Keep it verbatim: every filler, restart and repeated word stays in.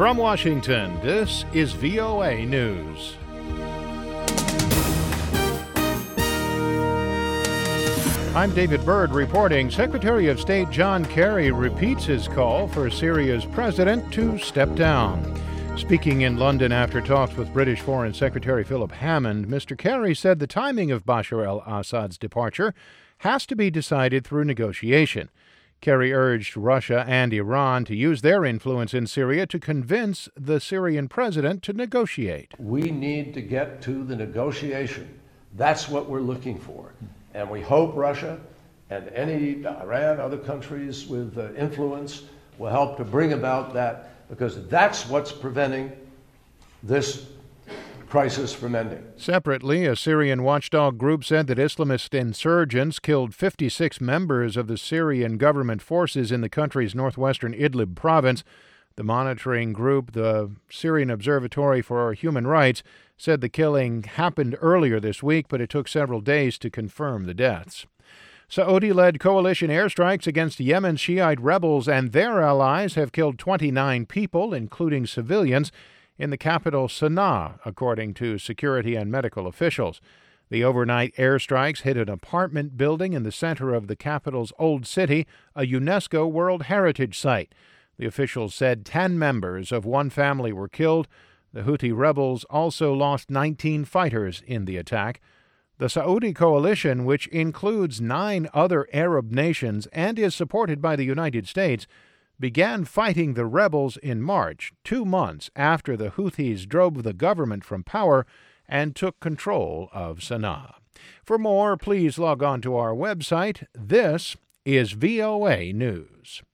From Washington, this is V O A News. I'm David Byrd reporting. Secretary of State John Kerry repeats his call for Syria's president to step down. Speaking in London after talks with British Foreign Secretary Philip Hammond, Mister Kerry said the timing of Bashar al-Assad's departure has to be decided through negotiation. Kerry urged Russia and Iran to use their influence in Syria to convince the Syrian president to negotiate. We need to get to the negotiation. That's what we're looking for. And we hope Russia and any Iran, other countries with uh, influence will help to bring about that, because that's what's preventing this crisis from ending. Separately, a Syrian watchdog group said that Islamist insurgents killed fifty-six members of the Syrian government forces in the country's northwestern Idlib province. The monitoring group, the Syrian Observatory for Human Rights, said the killing happened earlier this week, but it took several days to confirm the deaths. Saudi-led coalition airstrikes against Yemen's Shiite rebels and their allies have killed twenty-nine people, including civilians, in the capital Sana'a, according to security and medical officials. The overnight airstrikes hit an apartment building in the center of the capital's Old City, a UNESCO World Heritage Site. The officials said ten members of one family were killed. The Houthi rebels also lost nineteen fighters in the attack. The Saudi coalition, which includes nine other Arab nations and is supported by the United States, began fighting the rebels in March, two months after the Houthis drove the government from power and took control of Sana'a. For more, please log on to our website. This is V O A News.